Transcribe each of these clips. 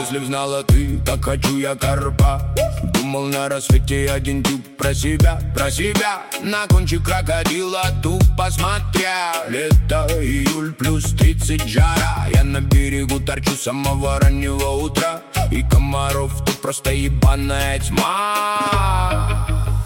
Если б знала ты, как хочу я карпа. Думал на рассвете один тюб про себя. На кончик крокодила тупо смотря. Лето, июль, плюс 30 жара. Я на берегу торчу с самого раннего утра. И комаров тут просто ебаная тьма.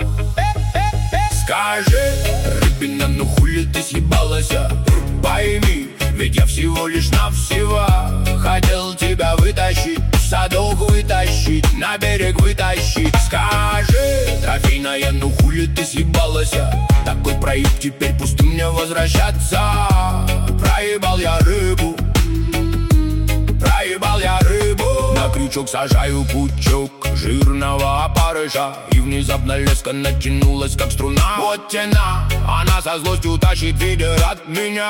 Скажи, рыбина, ну хули ты съебалась? Пойми, ведь я всего лишь навсего хотел тебя вытащить, в садок вытащить, на берег вытащить. Скажи, трофейная, ну хули ты съебалась? Такой проеб, теперь пустым мне возвращаться. Проебал я рыбу, проебал я рыбу. На крючок сажаю пучок жирного опарыша. И внезапно леска натянулась, как струна. Вот тена, она со злостью тащит ветер от меня.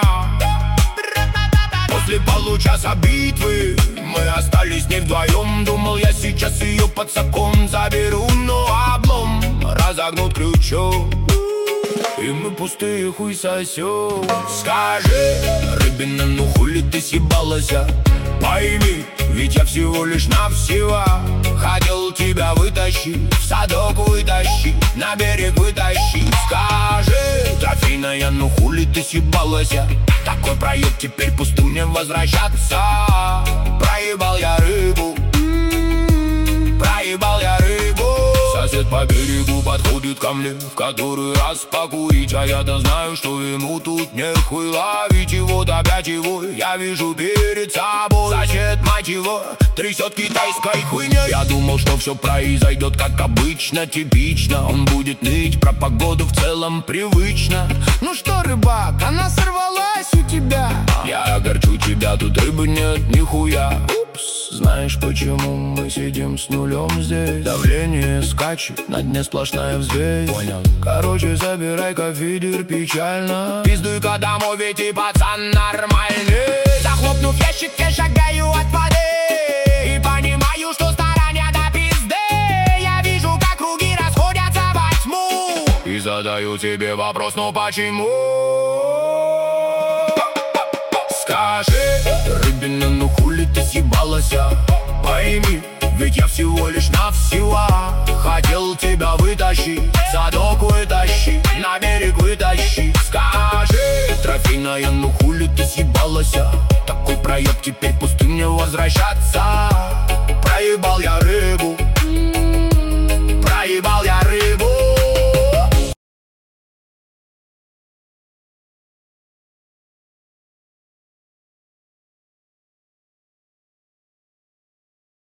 После получаса битвы мы остались не вдвоем. Думал, я сейчас ее под сакон заберу, но облом. Разогнут крючок, и мы пустые хуй сосем. Скажи, рыбина, ну хули ты съебалась? Пойми, ведь я всего лишь навсего хотел тебя вытащить, в садок вытащить, на берег вытащить. Скажи, трофейная, ну хули ты съебалась? Такой проеб, теперь пустым мне возвращаться. Проебал я рыбу, проебал я рыбу. Сосед по берегу подходит ко мне в который раз покурить. А я-то знаю, что ему тут нехуй ловить. И вот опять его я вижу перед собой. Сосед, мать его, трясет китайской хуйней. Я думал, что все произойдет как обычно, типично. Он будет ныть про погоду, в целом привычно. Ну что, рыбак, она сорвалась у тебя? Я огорчу тебя, тут рыбы нет нихуя. Знаешь, почему мы сидим с нулем здесь? Давление скачет, на дне сплошная взвесь. Понял. Короче, забирай-ка фидер печально. Пиздуй-ка домой, ведь и пацан нормальный. Захлопнув ящик, я шагаю от воды и понимаю, что старания до пизды. Я вижу, как круги расходятся во тьму, и задаю тебе вопрос, ну почему? Скажи, рыбина, ну хули ты съебалась? Пойми, ведь я всего лишь навсего хотел тебя вытащить, в садок вытащить, на берег вытащить. Скажи, трофейная, ну хули ты съебалась? Такой проеб, теперь пустым мне возвращаться.